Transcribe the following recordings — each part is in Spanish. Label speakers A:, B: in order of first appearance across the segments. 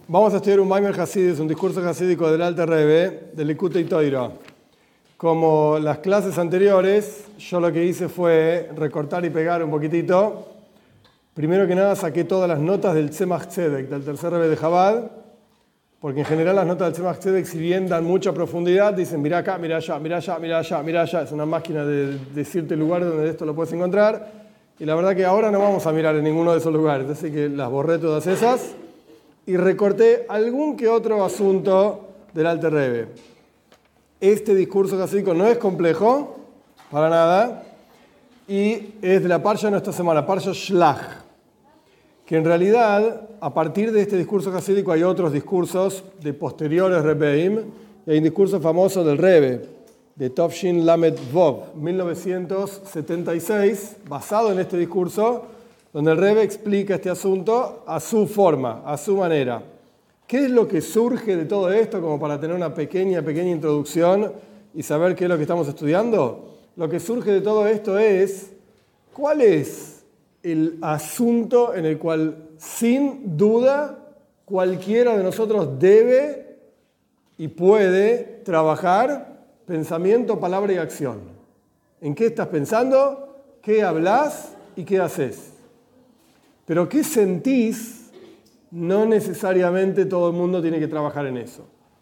A: Vamos a estudiar un Maimer Hasidis, un discurso hasídico del Alter Rebbe, del Likutei Torah. Como las clases anteriores, yo lo que hice fue recortar y pegar un poquitito. Primero que nada saqué todas las notas del Tzemach Tzedek, del tercer Rebbe de Chabad, porque en general las notas del Tzemach Tzedek, si bien dan mucha profundidad, dicen mira acá, mira allá, mira allá, mira allá, mira allá. Es una máquina de decirte el lugar donde esto lo puedes encontrar. Y la verdad que ahora no vamos a mirar en ninguno de esos lugares, así que las borré todas esas y recorté algún que otro asunto del Alter Rebbe. Este discurso hasídico no es complejo, para nada, y es de la parsha de nuestra semana, parsha Shlach, que en realidad, a partir de este discurso hasídico hay otros discursos de posteriores Rebbeim, y hay un discurso famoso del Rebbe, de Tovshin Lamed Vov, 1976, basado en este discurso, donde el Rebbe explica este asunto a su forma, a su manera. ¿Qué es lo que surge de todo esto? Como para tener una pequeña introducción y saber qué es lo que estamos estudiando. Lo que surge de todo esto es, ¿cuál es el asunto en el cual, sin duda, cualquiera de nosotros debe y puede trabajar? Pensamiento, palabra y acción. ¿En qué estás pensando? ¿Qué hablas? ¿Y qué haces? Pero ¿qué sentís? No necesariamente todo el mundo tiene que trabajar en eso.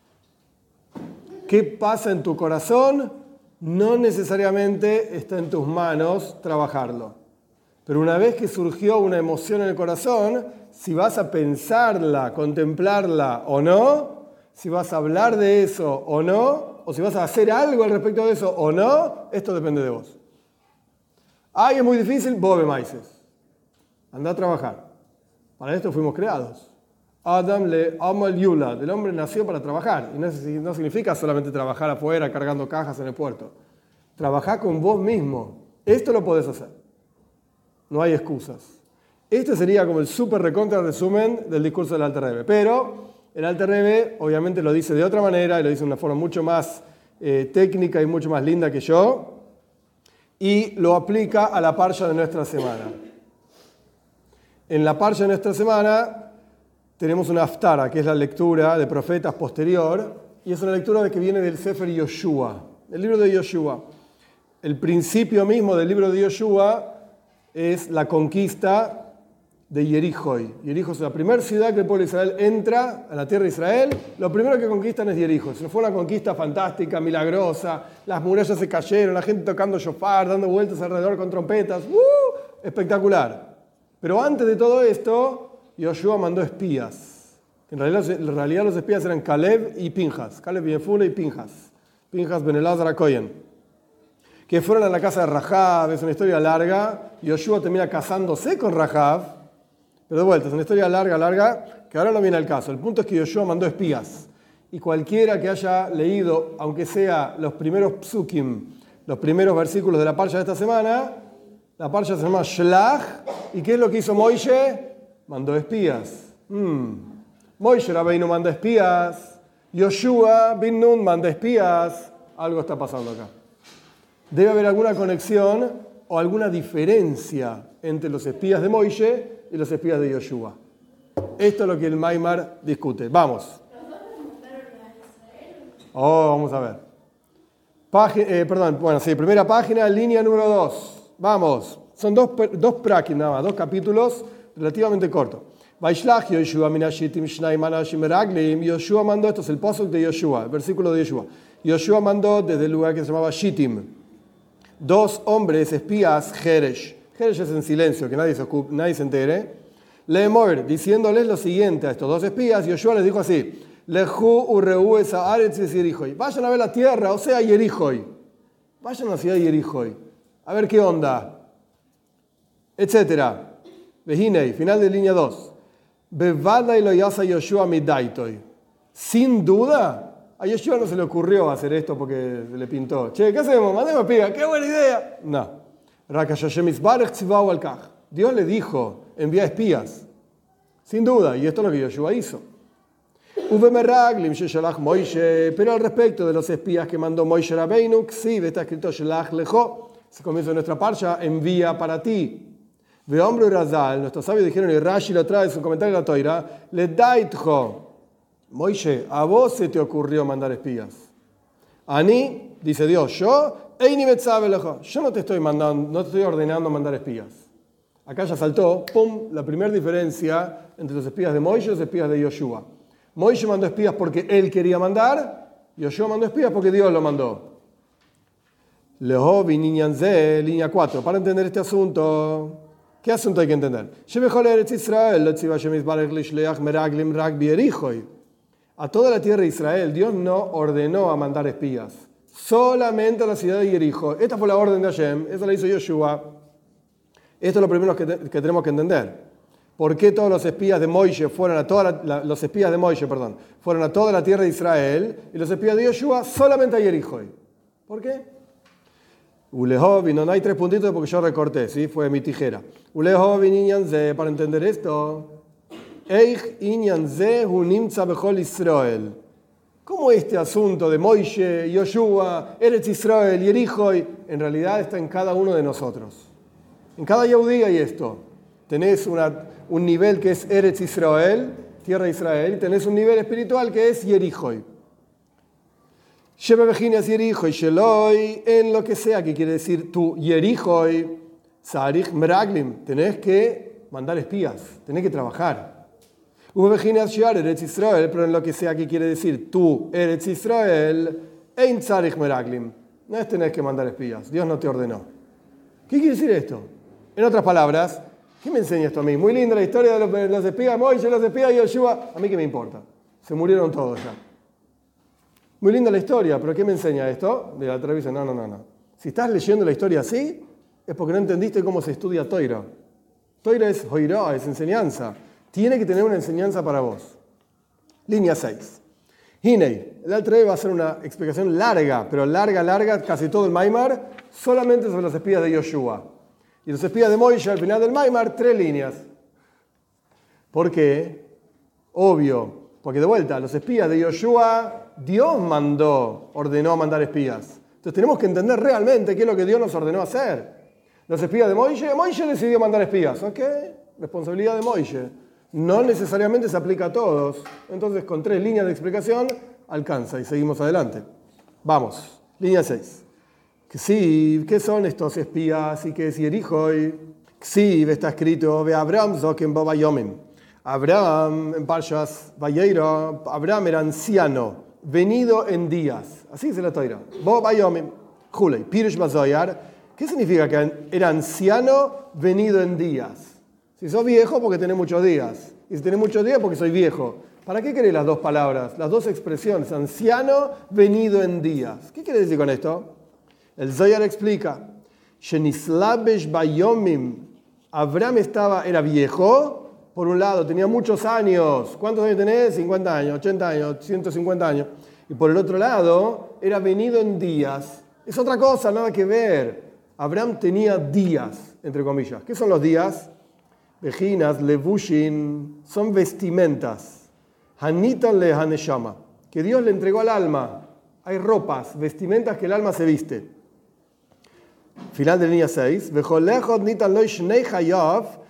A: ¿Qué pasa en tu corazón? No necesariamente está en tus manos trabajarlo. Pero una vez que surgió una emoción en el corazón, si vas a pensarla, contemplarla o no, si vas a hablar de eso o no, o si vas a hacer algo al respecto de eso o no, esto depende de vos. Ay, es muy difícil, vos maices. Anda a trabajar. Para esto fuimos creados. Adam le amal yulad. El hombre nació para trabajar. Y no significa solamente trabajar afuera cargando cajas en el puerto. Trabajá con vos mismo. Esto lo podés hacer. No hay excusas. Este sería como el súper recontra resumen del discurso del Alter Rebbe. Pero el Alter Rebbe obviamente lo dice de otra manera y lo dice de una forma mucho más técnica y mucho más linda que yo. Y lo aplica a la parsha de nuestra semana. En la parsha de nuestra semana tenemos una haftara, que es la lectura de profetas posterior, y es una lectura que viene del Sefer Yoshua, el libro de Yoshua. El principio mismo del libro de Yoshua es la conquista de Jericó. Jericó es la primera ciudad que el pueblo de Israel entra a la tierra de Israel. Lo primero que conquistan es Jericó. Fue una conquista fantástica, milagrosa, las murallas se cayeron, la gente tocando shofar, dando vueltas alrededor con trompetas. Espectacular. Pero antes de todo esto, Yoshua mandó espías. En realidad los espías eran Caleb y Pinjas. Caleb ben Yefune y Pinjas. Pinjas ben Elazar HaKohen. Que fueron a la casa de Rahab. Es una historia larga. Yoshua termina casándose con Rahab. Pero de vuelta, es una historia larga, que ahora no viene al caso. El punto es que Yoshua mandó espías. Y cualquiera que haya leído, aunque sea los primeros psukim, los primeros versículos de la parsha de esta semana, la parsha se llama Shlach. ¿Y qué es lo que hizo Moishe? Mandó espías. Moishe Rabbeinu manda espías. Yoshua bin Nun manda espías. Algo está pasando acá. Debe haber alguna conexión o alguna diferencia entre los espías de Moishe y los espías de Yoshua. Esto es lo que el Maimar discute. Vamos. Vamos a ver. Primera página, línea número 2. Vamos. Son dos prakim nada más, dos capítulos relativamente cortos. Vaishlach Yoshua minashitim shnai manashim meraglim. Yoshua mandó, esto es el pasuk de Yoshua, el versículo de Yoshua. Yoshua mandó desde el lugar que se llamaba Shittim, dos hombres espías, Jeresh. Jeresh es en silencio, que nadie se entere. Leemor, diciéndoles lo siguiente a estos dos espías, Yoshua les dijo así: Lehu ureu esa aretz Yerichoi. Vayan a ver la tierra, o sea, Yerichoi. Vayan a la ciudad de Yerichoi. A ver qué onda. Etcétera. Vehinei, final de línea 2. Bevada y lo yasa Yoshua midaitoi. Sin duda, a Yoshua no se le ocurrió hacer esto porque se le pintó. Che, ¿qué hacemos? Mandemos espiga, qué buena idea. No. Dios le dijo, envía espías. Sin duda, y esto es lo que Yoshua hizo. Pero al respecto de los espías que mandó Moishe Rabbeinu, sí, está escrito Shelach Lejo. Se comienza nuestra parsha, envía para ti. Veombre Razal, nuestros sabios dijeron, y Rashi lo trae en su comentario de la Toira, le daitjo, Moishe, a vos se te ocurrió mandar espías. Ani, dice Dios, yo no te estoy mandando, no te estoy ordenando mandar espías. Acá ya saltó, pum, la primera diferencia entre los espías de Moishe y los espías de Yoshua. Moishe mandó espías porque él quería mandar, Yoshua mandó espías porque Dios lo mandó. Lehovi Ninyanze, línea 4. Para entender este asunto, ¿qué asunto hay que entender? A toda la tierra de Israel, Dios no ordenó a mandar espías, solamente a la ciudad de Jericho. Esta fue la orden de Hashem, esa la hizo Yoshua. Esto es lo primero que tenemos que entender. ¿Por qué todos los espías de Moishe fueron a toda la tierra de Israel y los espías de Yoshua solamente a Jericho? ¿Por qué? Ulehovi, no hay 3 puntitos porque yo recorté, ¿sí? Fue mi tijera. Ulehovi Ninyanze, para entender esto. Eich Inyanze hunimtza bechol Israel. ¿Cómo este asunto de Moishe, Yoshua, Eretz Israel, Jericho, en realidad está en cada uno de nosotros? En cada Yehudí hay esto. Tenés un nivel que es Eretz Israel, tierra de Israel, y tenés un nivel espiritual que es Jericho. Shebe Bejinas Jericho y Sheloi, en lo que sea que quiere decir tu Jericho, Sarich Meraglim, tenés que mandar espías, tenés que trabajar. Ube Bejinas Shiar Eretz Israel, pero en lo que sea que quiere decir tu Eretz Israel, Ein Sarich Meraglim, no es tenés que mandar espías, Dios no te ordenó. ¿Qué quiere decir esto? En otras palabras, ¿qué me enseña esto a mí? Muy linda la historia de los espías de Moisés, los espías de Yoshua, a mí qué me importa, se murieron todos ya. Muy linda la historia, pero ¿qué me enseña esto? De la televisión, no. Si estás leyendo la historia así, es porque no entendiste cómo se estudia Toira. Toira es hoirá, es enseñanza. Tiene que tener una enseñanza para vos. Línea 6. Hinei, el Alter Rebbe va a hacer una explicación larga, pero larga, casi todo el Maimar, solamente sobre los espías de Yoshua. Y los espías de Moisés, al final del Maimar, 3 líneas. ¿Por qué? Obvio. Porque de vuelta, los espías de Yoshua, Dios ordenó mandar espías. Entonces tenemos que entender realmente qué es lo que Dios nos ordenó hacer. Los espías de Moisés decidió mandar espías. ¿Ok? Responsabilidad de Moisés. No necesariamente se aplica a todos. Entonces con 3 líneas de explicación alcanza y seguimos adelante. Vamos, línea 6. ¿Qué son estos espías y qué es Jericho? Ksiv está escrito, ve Abraham zoken bo vayomim. Abraham, en Parshas Vayeiro, Abraham era anciano, venido en días. Así dice la Toira. Bo Bayomim, Julei, Pirush Bazoyar. ¿Qué significa que era anciano, venido en días? Si sos viejo, porque tenés muchos días. Y si tenés muchos días, porque soy viejo. ¿Para qué querés las 2 palabras, las 2 expresiones? Anciano, venido en días. ¿Qué quiere decir con esto? El Zoyar explica. Shenislabesh Bayomim. Abraham era viejo. Por un lado, tenía muchos años. ¿Cuántos años tenés? 50 años, 80 años, 150 años. Y por el otro lado, era venido en días. Es otra cosa, nada que ver. Abraham tenía días, entre comillas. ¿Qué son los días? Vejinas, levushin, son vestimentas. Hanitan le haneshama, que Dios le entregó al alma. Hay ropas, vestimentas que el alma se viste. Final de línea 6. Vejolechot nitan lo shnei hayav.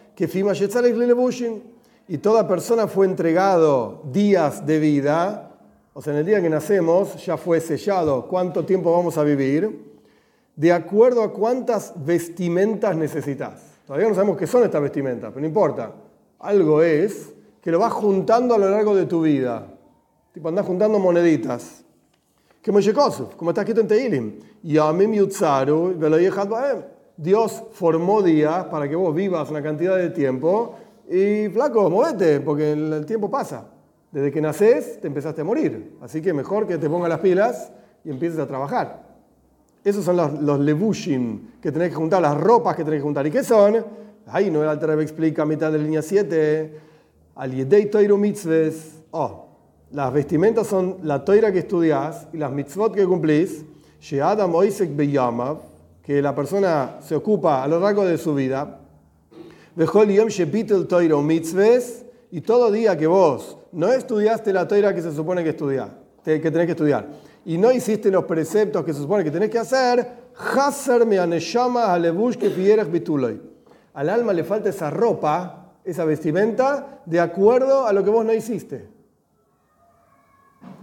A: Y toda persona fue entregado días de vida, o sea, en el día que nacemos ya fue sellado cuánto tiempo vamos a vivir, de acuerdo a cuántas vestimentas necesitas. Todavía no sabemos qué son estas vestimentas, pero no importa. Algo es que lo vas juntando a lo largo de tu vida. Tipo, andás juntando moneditas. Como está escrito en Tehilim. Yamim yutzaru velo yechad bahem. Dios formó días para que vos vivas una cantidad de tiempo y, flaco, movete, porque el tiempo pasa. Desde que nacés, te empezaste a morir. Así que mejor que te pongas las pilas y empieces a trabajar. Esos son los levushim que tenés que juntar, las ropas que tenés que juntar. ¿Y qué son? Ahí no el Alter Rebbe explica a mitad de la línea 7. Al yedei toiru mitzves. Las vestimentas son la toira que estudiás y las mitzvot que cumplís. She'adam oisek beyamav, que la persona se ocupa a lo largo de su vida. Vejol yom shepitel toira mitzves, y todo día que vos no estudiaste la toira que se supone que tenés que estudiar, y no hiciste los preceptos que se supone que tenés que hacer, haser me aneshama alevush que pierech bituloy. Al alma le falta esa ropa, esa vestimenta, de acuerdo a lo que vos no hiciste.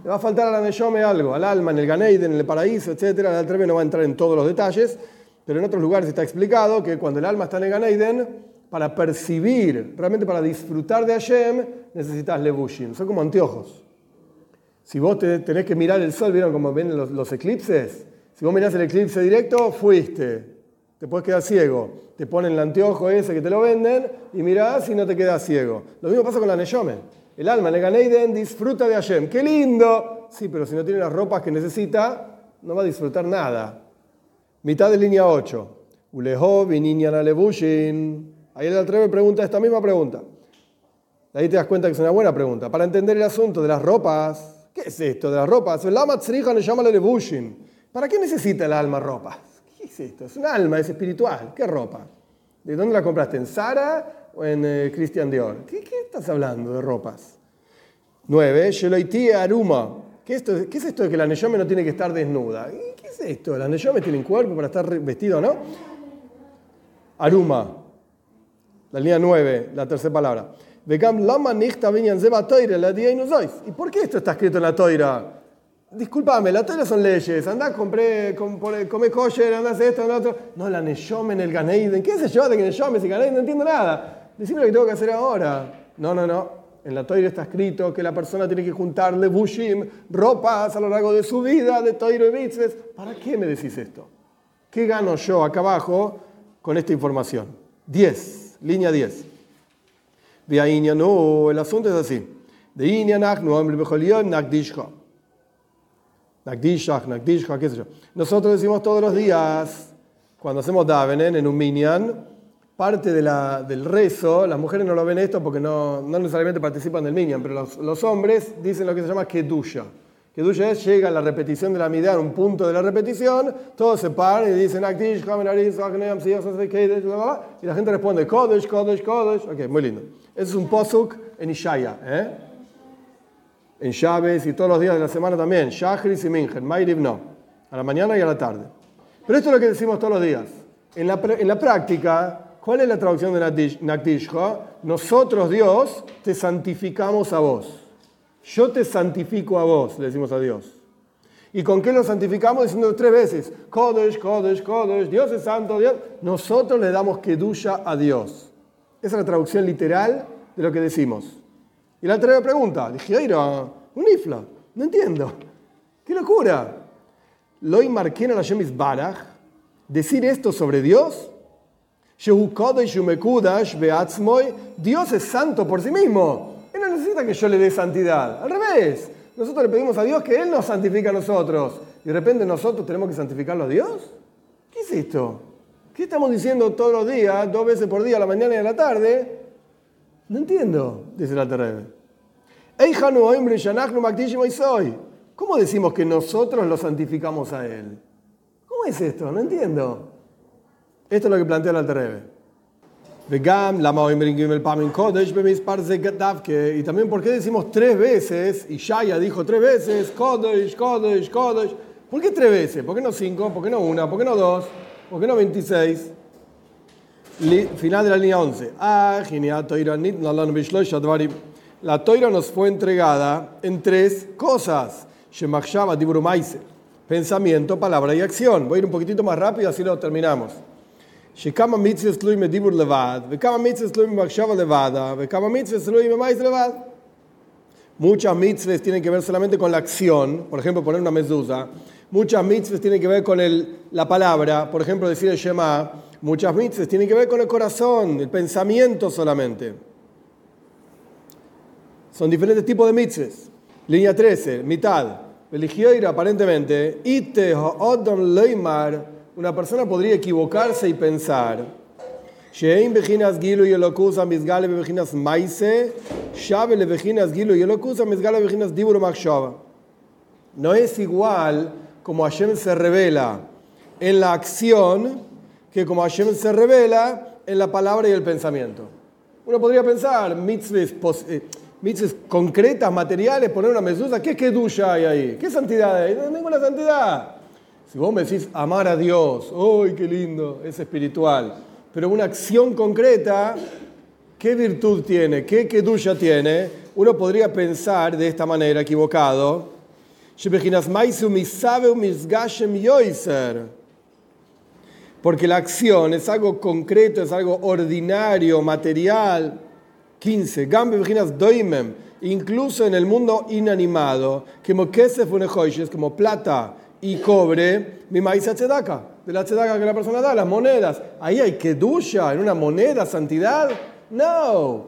A: le va a faltar a la Neshome algo, al alma, en el Gan Eden, en el paraíso, etc. El Alter Rebbe no va a entrar en todos los detalles, pero en otros lugares está explicado que cuando el alma está en el Gan Eden, para percibir, realmente para disfrutar de Hashem, necesitas levushim, son como anteojos. Si vos tenés que mirar el sol, ¿vieron cómo ven los eclipses? Si vos mirás el eclipse directo, fuiste. Te puedes quedar ciego. Te ponen el anteojo ese que te lo venden y mirás y no te quedas ciego. Lo mismo pasa con la Neshome. El alma en el Gan Eden disfruta de Hashem. ¡Qué lindo! Sí, pero si no tiene las ropas que necesita, no va a disfrutar nada. Mitad de línea 8. Uleho vininyan alevushin. Ahí el Alter Rebbe pregunta esta misma pregunta. De ahí te das cuenta que es una buena pregunta. Para entender el asunto de las ropas, ¿qué es esto de las ropas? El lama tzricha le llama levushin. ¿Para qué necesita el alma ropas? ¿Qué es esto? Es un alma, es espiritual. ¿Qué ropa? ¿De dónde la compraste? ¿En Zara o en Christian Dior? ¿Qué estás hablando de ropas? 9. Sheloiti aruma. ¿Qué es esto de que la Neshome no tiene que estar desnuda? ¿Qué es esto? ¿Las Neshome tienen cuerpo para estar vestido o no? Aruma. La línea 9, la tercera palabra. ¿Y por qué esto está escrito en la Toira? Discúlpame, la Toira son leyes. Andá, come kosher, andá, esto, andá, otro. No, la Neshome en el Gan Eden. ¿Qué se lleva de que Neshome si Gan Eden? No entiendo nada. Decime lo que tengo que hacer ahora. No. En la Toira está escrito que la persona tiene que juntar levushim, ropas a lo largo de su vida, de Toira y mitzvahs. ¿Para qué me decís esto? ¿Qué gano yo acá abajo con esta información? 10, línea 10. El asunto es así. De Nakdishcha, qué sé yo. Nosotros decimos todos los días, cuando hacemos davenen en un minyan, parte del rezo, las mujeres no lo ven esto porque no necesariamente participan del minyan, pero los hombres dicen lo que se llama kedusha. Kedusha es, llega a la repetición de la midá, un punto de la repetición, todos se paran y dicen y la gente responde Kodesh, Kodesh, Kodesh. Ok, muy lindo. Ese es un posuk en Ishaya, en Shabbos y todos los días de la semana también, Shachris y Minchen, Ma'ariv no, a la mañana y a la tarde. Pero esto es lo que decimos todos los días. En la práctica, ¿cuál es la traducción de Nakdishcha? Nosotros, Dios, te santificamos a vos. Yo te santifico a vos, le decimos a Dios. ¿Y con qué lo santificamos? Diciendo 3 veces, Kodesh, Kodesh, Kodesh, Dios es santo, Dios. Nosotros le damos kedusha a Dios. Esa es la traducción literal de lo que decimos. Y la otra pregunta, dije, un ifla, no entiendo. ¡Qué locura! Loi marquen a la Shemis Baraj, decir esto sobre Dios, Shehu Kodesh Umekudash Beatzmoy, Dios es santo por sí mismo. Él no necesita que yo le dé santidad. Al revés. Nosotros le pedimos a Dios que Él nos santifique a nosotros. Y de repente nosotros tenemos que santificarlo a Dios. ¿Qué es esto? ¿Qué estamos diciendo todos los días, 2 veces por día, a la mañana y a la tarde? No entiendo, dice el Alter Rebbe. ¿Cómo decimos que nosotros lo santificamos a Él? ¿Cómo es esto? No entiendo. Esto es lo que plantea el Alter Rebbe. Y también, ¿por qué decimos 3 veces? Y Shaya dijo 3 veces, Kodesh, Kodesh, Kodesh. ¿Por qué 3 veces? ¿Por qué no 5? ¿Por qué no 1? ¿Por qué no 2? ¿Por qué no 26? Final de la línea 11. La Toira nos fue entregada en 3 cosas. Pensamiento, palabra y acción. Voy a ir un poquitito más rápido, así lo terminamos. שכמה מצוות תלויים בדיבור לבד, וכמה מצוות תלויים במחשבה לבד, וכמה מצוות תלויים במעשה לבד. Muchas mitzvahs tienen que ver solamente con la acción, por ejemplo, poner una mezuzá. Muchas mitzvahs tienen que ver con la palabra, por ejemplo, decir el Shema. Muchas mitzvahs tienen que ver con el corazón, el pensamiento solamente. Son diferentes tipos de mitzvahs. Línea 13, mitad. Religioira, aparentemente, ite ha'odam leimar. Una persona podría equivocarse y pensar no es igual como Hashem se revela en la acción que como Hashem se revela en la palabra y el pensamiento. Uno podría pensar mitzvahs concretas, materiales, poner una mezuzá. ¿Qué kedusha hay ahí? ¿Qué santidad hay? No hay ninguna santidad. Si vos me decís amar a Dios, ¡ay, qué lindo! Es espiritual. Pero una acción concreta, ¿qué virtud tiene? ¿Qué kedusha tiene? Uno podría pensar de esta manera, equivocado, Porque la acción es algo concreto, es algo ordinario, material. 15. Incluso en el mundo inanimado, como plata y cobre, de la tzedaka que la persona da, las monedas. Ahí hay kedusha, en una moneda, santidad. No.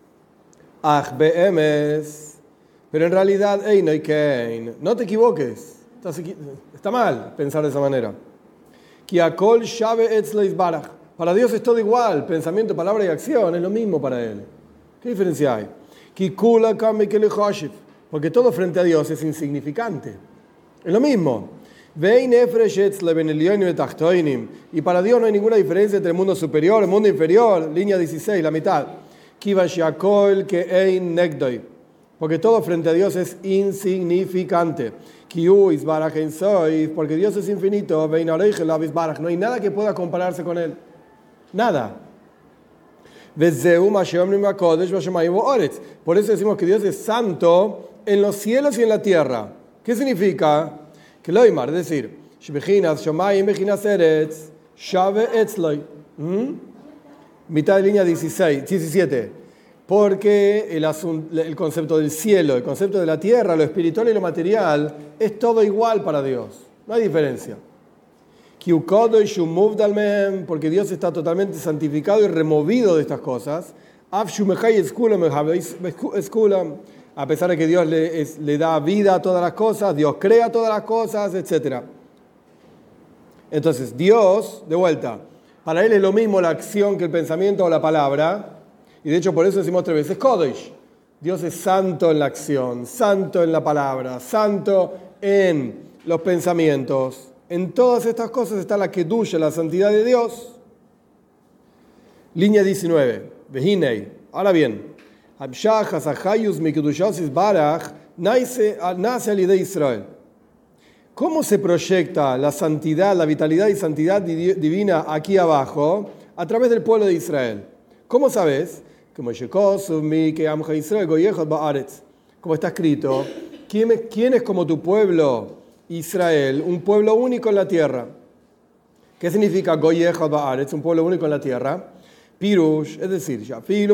A: Pero en realidad, no te equivoques. Está mal pensar de esa manera. Para Dios es todo igual, pensamiento, palabra y acción, es lo mismo para Él. ¿Qué diferencia hay? Porque todo frente a Dios es insignificante. Es lo mismo. Y para Dios no hay ninguna diferencia entre el mundo superior y el mundo inferior. Línea 16, la mitad. Porque todo frente a Dios es insignificante. Porque Dios es infinito. No hay nada que pueda compararse con Él. Nada. Por eso decimos que Dios es santo en los cielos y en la tierra. ¿Qué significa? Que loimar, es decir, mitad de línea 17. Porque el concepto del cielo, el concepto de la tierra, lo espiritual y lo material, es todo igual para Dios. No hay diferencia. Porque Dios está totalmente santificado y removido de estas cosas. A pesar de que Dios le da vida a todas las cosas, Dios crea todas las cosas, etc. Entonces, Dios, de vuelta, para Él es lo mismo la acción que el pensamiento o la palabra. Y de hecho por eso decimos 3 veces Kodesh. Dios es santo en la acción, santo en la palabra, santo en los pensamientos. En todas estas cosas está la kedusha, la santidad de Dios. Línea 19. Vehinei. Ahora bien, nace al de Israel. ¿Cómo se proyecta la santidad, la vitalidad y santidad divina aquí abajo? A través del pueblo de Israel. ¿Cómo sabes? Como está escrito, ¿quién es como tu pueblo Israel? Un pueblo único en la tierra. ¿Qué significa Goy Echad Ba'aretz? Un pueblo único en la tierra. Pirush, es decir,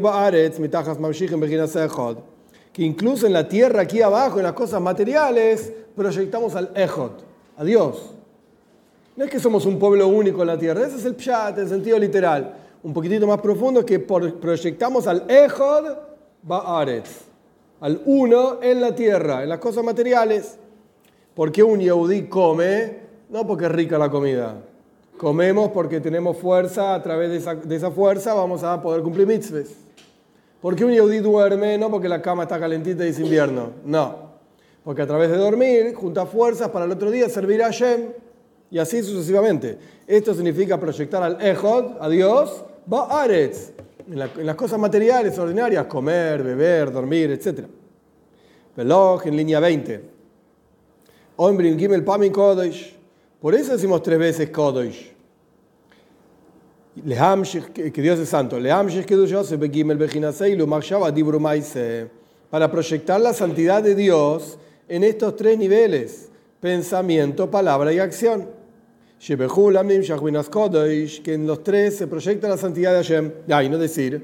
A: que incluso en la tierra aquí abajo, en las cosas materiales, proyectamos al Echad, a Dios. No es que somos un pueblo único en la tierra, ese es el pshat, el sentido literal. Un poquitito más profundo que proyectamos al Echad Ba'aretz, al uno en la tierra, en las cosas materiales. ¿Por qué un yehudí come? No porque es rica la comida. Comemos porque tenemos fuerza, a través de esa fuerza vamos a poder cumplir mitzvahs. ¿Por qué un yehudí duerme? No porque la cama está calentita y es invierno. No. Porque a través de dormir junta fuerzas para el otro día servir a Hashem. Y así sucesivamente. Esto significa proyectar al Echad, a Dios, Ba'aretz, en las cosas materiales, ordinarias, comer, beber, dormir, etc. Veloj en línea 20. Ombrim Gimel Pami Kodesh. Por eso decimos 3 veces Kodesh. Que Dios es santo. Para proyectar la santidad de Dios en estos 3 niveles: pensamiento, palabra y acción. Que en los 3 se proyecta la santidad de Hashem. Y no decir,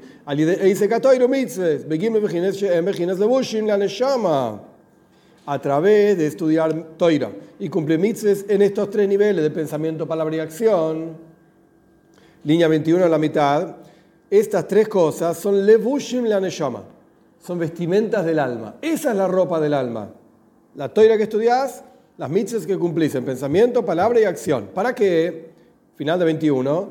A: a través de estudiar Toira y cumplir mitzvahs en estos 3 niveles de pensamiento, palabra y acción. Línea 21 a la mitad. Estas 3 cosas son levushim la neshama, son vestimentas del alma. Esa es la ropa del alma. La Toira que estudias, las mitzvahs que cumplís en pensamiento, palabra y acción. ¿Para qué? Final de 21.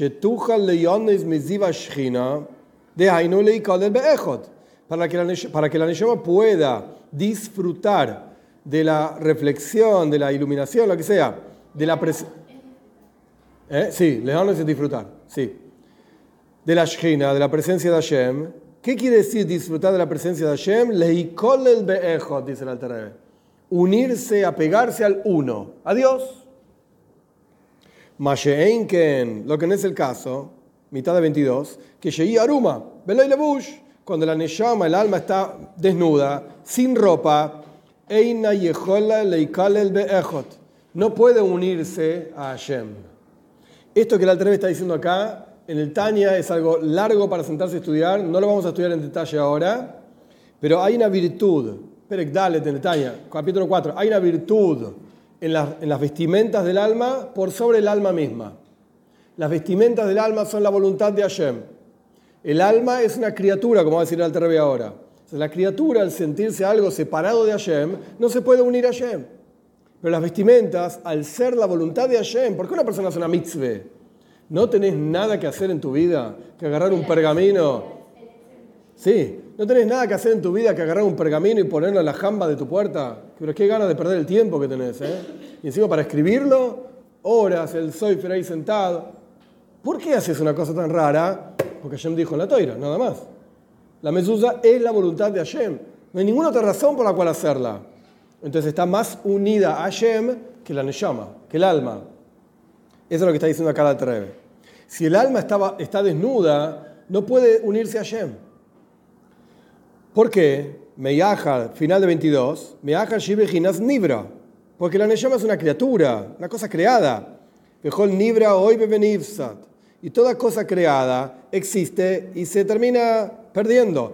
A: Para que la neshama pueda disfrutar de la reflexión, de la iluminación, lo que sea, de la presencia. Sí, leones es disfrutar, sí. De la Shechina, de la presencia de Hashem. ¿Qué quiere decir disfrutar de la presencia de Hashem? Leikol el be'echot, dice el Alter Rebbe. Unirse, apegarse al uno, a Dios. Masheenken, lo que no es el caso, mitad de 22, que Shei Aruma, Belay Lebush, cuando la neshama, el alma está desnuda, sin ropa, Eina yehola leikalel be'echot. No puede unirse a Hashem. Esto que el Alter Rebbe está diciendo acá, en el Tanya, es algo largo para sentarse a estudiar. No lo vamos a estudiar en detalle ahora, pero hay una virtud. Perek Dalet en el Tanya, capítulo 4. Hay una virtud en las vestimentas del alma por sobre el alma misma. Las vestimentas del alma son la voluntad de Hashem. El alma es una criatura, como va a decir el Alter Rebbe ahora. O sea, la criatura, al sentirse algo separado de Hashem, no se puede unir a Hashem. Pero las vestimentas, al ser la voluntad de Hashem, ¿por qué una persona hace una mitzvah? ¿No tenés nada que hacer en tu vida que agarrar un pergamino? Sí, ¿no tenés nada que hacer en tu vida que agarrar un pergamino y ponerlo en la jamba de tu puerta? Pero qué ganas de perder el tiempo que tenés, ¿eh? Y encima para escribirlo, horas, el soifer ahí sentado. ¿Por qué haces una cosa tan rara? Porque Hashem dijo en la Toira, nada más. La mezuzá es la voluntad de Hashem. No hay ninguna otra razón por la cual hacerla. Entonces está más unida a Hashem que la neshama, que el alma. Eso es lo que está diciendo acá el Alter Rebbe. Si el alma está desnuda, no puede unirse a Hashem. ¿Por qué? Meyahar, final de 22, Meyahar shibejinas nibra. Porque la neshama es una criatura, una cosa creada. Vejol nibra hoy bebenivsat. Y toda cosa creada existe y se termina perdiendo.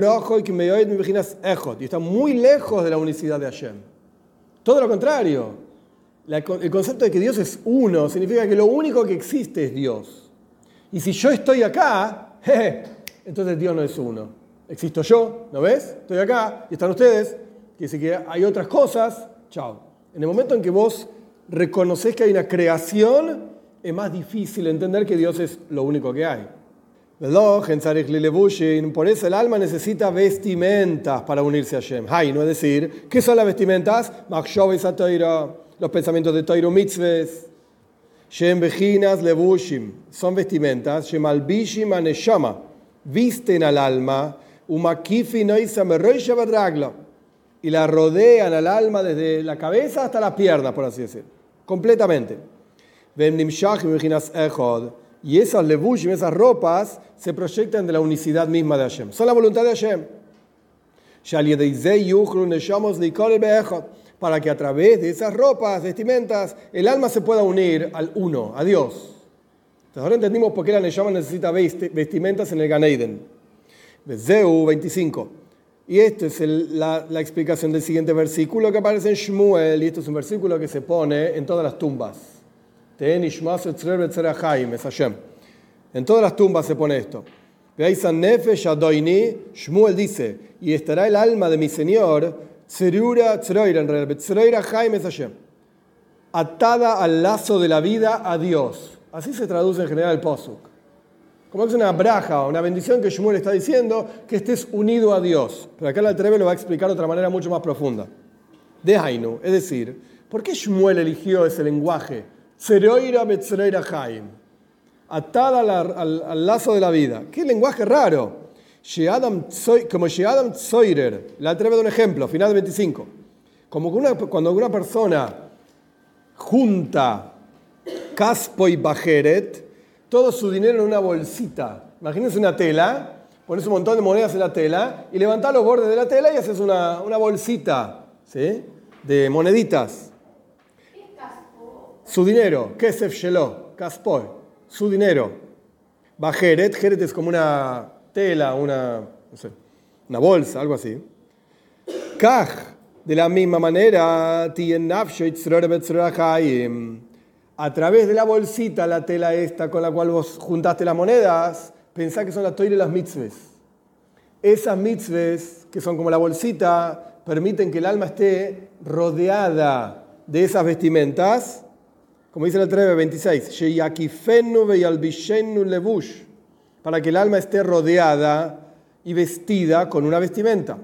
A: Y está muy lejos de la unicidad de Hashem. Todo lo contrario. El concepto de que Dios es uno significa que lo único que existe es Dios. Y si yo estoy acá, entonces Dios no es uno. Existo yo, ¿no ves? Estoy acá y están ustedes. Quiere decir que hay otras cosas. Chao. En el momento en que vos reconoces que hay una creación, es más difícil entender que Dios es lo único que hay. Por eso el alma necesita vestimentas para unirse a Hashem. No es decir, ¿qué son las vestimentas? Los pensamientos de Toiro Mitzves. Shem Bejinas Levushim. Son vestimentas. Shem Albishim Aneshama. Visten al alma. Umakifi Noisa Meroisha Badragla. Y la rodean al alma desde la cabeza hasta las piernas, por así decir. Completamente. Y esas levushim, esas ropas, se proyectan de la unicidad misma de Hashem. Son la voluntad de Hashem. Para que a través de esas ropas, vestimentas, el alma se pueda unir al uno, a Dios. Entonces ahora entendimos por qué la Neshama necesita vestimentas en el Gan Eden. Zeu 25. Y esta es la explicación del siguiente versículo que aparece en Shmuel. Y esto es un versículo que se pone en todas las tumbas. En todas las tumbas se pone esto. Shmuel dice, y estará el alma de mi Señor atada al lazo de la vida a Dios. Así se traduce en general el posuk. Como es una braja, una bendición que Shmuel está diciendo, que estés unido a Dios. Pero acá el Alter Rebbe lo va a explicar de otra manera mucho más profunda. De Hainu, es decir, ¿por qué Shmuel eligió ese lenguaje? Atada al lazo de la vida. Qué lenguaje raro. Como Sheadam Tzoirer. El Alter Rebbe da un ejemplo, final de 25. Como cuando una persona junta caspo y bajeret, todo su dinero en una bolsita. Imagínense una tela, pones un montón de monedas en la tela y levantás los bordes de la tela y haces una bolsita, ¿sí?, de moneditas. Su dinero, Kesef Shelo, Kaspoy, su dinero. Bajeret, Jeret es como una tela, una bolsa, algo así. Kaj, de la misma manera, a través de la bolsita, la tela esta con la cual vos juntaste las monedas, pensá que son las toires, las mitzves. Esas mitzves, que son como la bolsita, permiten que el alma esté rodeada de esas vestimentas. Como dice el Alter Rebbe 26, para que el alma esté rodeada y vestida con una vestimenta.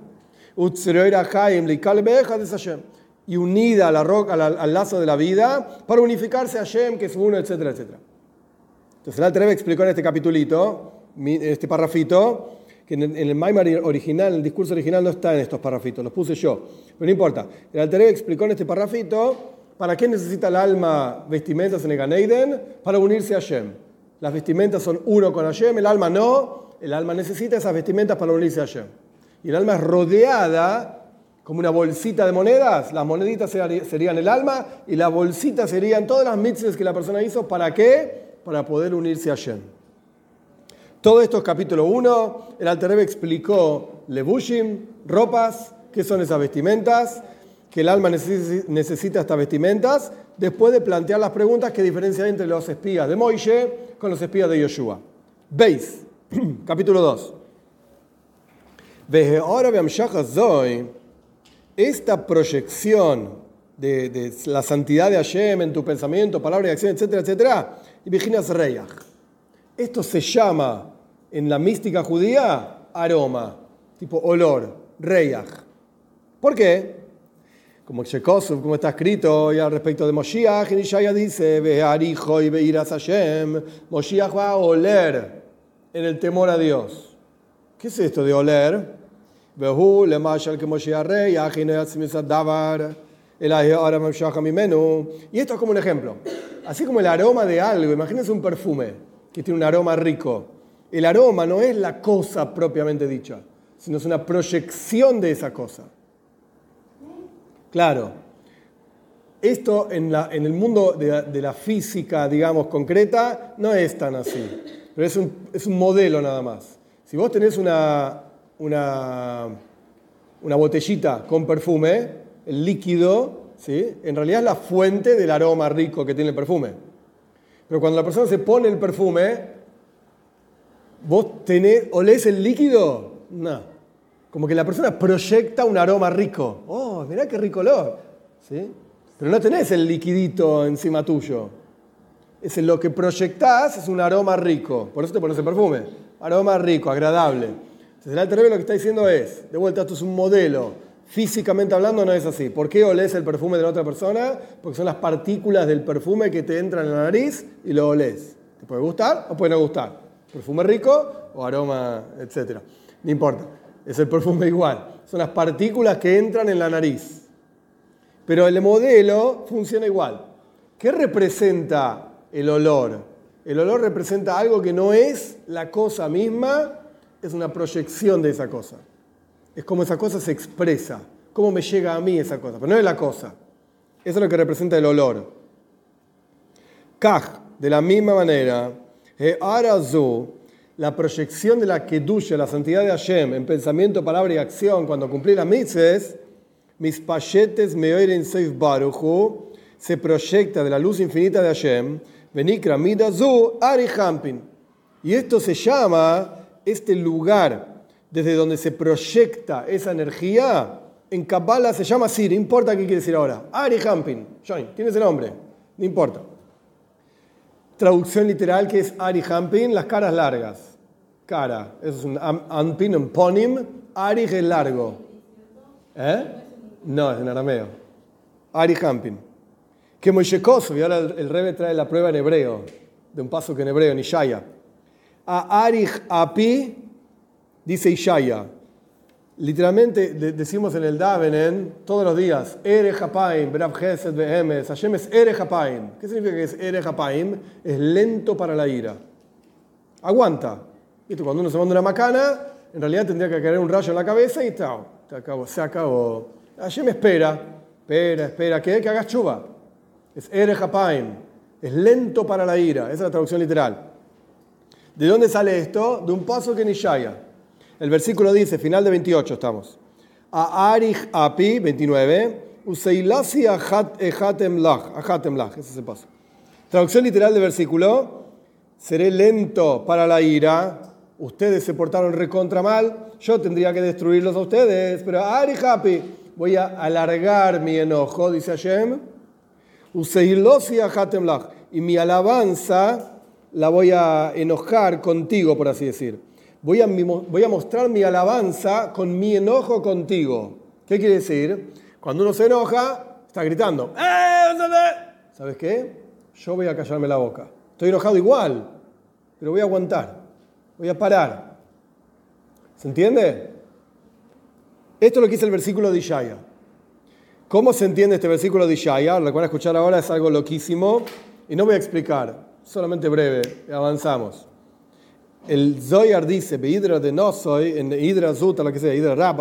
A: Y unida a al lazo de la vida para unificarse a Hashem, que es uno, etcétera, etcétera. Entonces el Alter Rebbe explicó en este capitulito, este parrafito, que en el Maimar original, en el discurso original no está en estos parrafitos, los puse yo. Pero no importa. El Alter Rebbe explicó en este parrafito ¿para qué necesita el alma vestimentas en el Gan Eden? Para unirse a Hashem. Las vestimentas son uno con Hashem, el alma no. El alma necesita esas vestimentas para unirse a Hashem. Y el alma es rodeada como una bolsita de monedas. Las moneditas serían el alma y las bolsitas serían todas las mitzvahs que la persona hizo. ¿Para qué? Para poder unirse a Hashem. Todo esto es capítulo 1. El Alter Rebbe explicó levushim, ropas, qué son esas vestimentas, que el alma necesita estas vestimentas, después de plantear las preguntas que diferencia entre los espías de Moishe con los espías de Yoshua. Beis, capítulo 2. Esta proyección de la santidad de Hashem en tu pensamiento, palabra y acción, etcétera, etcétera, y viginas reyach. Esto se llama en la mística judía aroma, tipo olor, reyach. ¿Por qué? Como Shekosov, como está escrito ya respecto de Moshiach, en Ishaya dice, Ve'arijo y ve'iras Hashem, Moshiach va a oler en el temor a Dios. ¿Qué es esto de oler? Vehu lemashal que Moshiach reyach y no yatzimisa davar, elahi aram amshach mimenu. Y esto es como un ejemplo. Así como el aroma de algo, imagínense un perfume que tiene un aroma rico. El aroma no es la cosa propiamente dicha, sino es una proyección de esa cosa. Claro, esto en el mundo de la física, digamos, concreta, no es tan así, pero es un modelo nada más. Si vos tenés una botellita con perfume, el líquido, ¿sí? En realidad es la fuente del aroma rico que tiene el perfume. Pero cuando la persona se pone el perfume, ¿vos olés el líquido? No. Como que la persona proyecta un aroma rico. Oh, mirá qué rico olor. ¿Sí? Pero no tenés el liquidito encima tuyo. Lo que proyectás es un aroma rico. Por eso te pones el perfume. Aroma rico, agradable. Entonces el Alter Rebbe lo que está diciendo es, de vuelta, esto es un modelo. Físicamente hablando no es así. ¿Por qué olés el perfume de la otra persona? Porque son las partículas del perfume que te entran en la nariz y lo olés. ¿Te puede gustar o puede no gustar? ¿Perfume rico o aroma, etcétera? No importa. Es el perfume igual. Son las partículas que entran en la nariz. Pero el modelo funciona igual. ¿Qué representa el olor? El olor representa algo que no es la cosa misma, es una proyección de esa cosa. Es como esa cosa se expresa, cómo me llega a mí esa cosa, pero no es la cosa. Eso es lo que representa el olor. Kaj, de la misma manera, Arazu, la proyección de la Kedusha, la santidad de Hashem, en pensamiento, palabra y acción, cuando cumplí las mitzvahs, mis payetes meoiren seif baruchu, se proyecta de la luz infinita de Hashem, venikra midazu ari hampin. Y esto se llama, este lugar desde donde se proyecta esa energía, en Kabbalah se llama así, no importa qué quiere decir ahora, ari hampin. Join, tiene ese nombre, no importa. Traducción literal que es Ari Hampin, las caras largas. Cara, eso es un Anpin, un ponim. Ari es largo. No, es en arameo. Ari Hampin. Que Moshe Kosov, y ahora el Rebbe trae la prueba en hebreo, de un paso que en hebreo, en Ishaya. A Ari Api, dice Ishaya. Literalmente decimos en el Davenen todos los días, Ere Hapaim, Brav Chesed Vehemes, Hashem es Ere Hapaim. ¿Qué significa que es Ere Hapaim? Es lento para la ira. Aguanta. ¿Viste? Cuando uno se manda una macana, en realidad tendría que caer un rayo en la cabeza y chao, se acabó. Hashem espera, que hagas chuva. Es Ere Hapaim. Es lento para la ira. Esa es la traducción literal. ¿De dónde sale esto? De un paso que en Ishaya. El versículo dice, final de 28 estamos. A Arich Api, 29, Useilasi achatem lach. Ese es el paso. Traducción literal del versículo, seré lento para la ira, ustedes se portaron recontra mal, yo tendría que destruirlos a ustedes, pero Arich Api, voy a alargar mi enojo, dice Hashem, Useilasi achatem lach, y mi alabanza la voy a enojar contigo, por así decir. Voy a mostrar mi alabanza con mi enojo contigo. ¿Qué quiere decir? Cuando uno se enoja, está gritando. ¿Sabes qué? Yo voy a callarme la boca. Estoy enojado igual, pero voy a aguantar. Voy a parar. ¿Se entiende? Esto es lo que dice el versículo de Ishaya. ¿Cómo se entiende este versículo de Ishaya? Lo que van a escuchar ahora es algo loquísimo y no voy a explicar, solamente breve, avanzamos. El Zohar dice, Beidra de Nosoy, en Hidra Zuta, lo que sea, Hidra Rabba,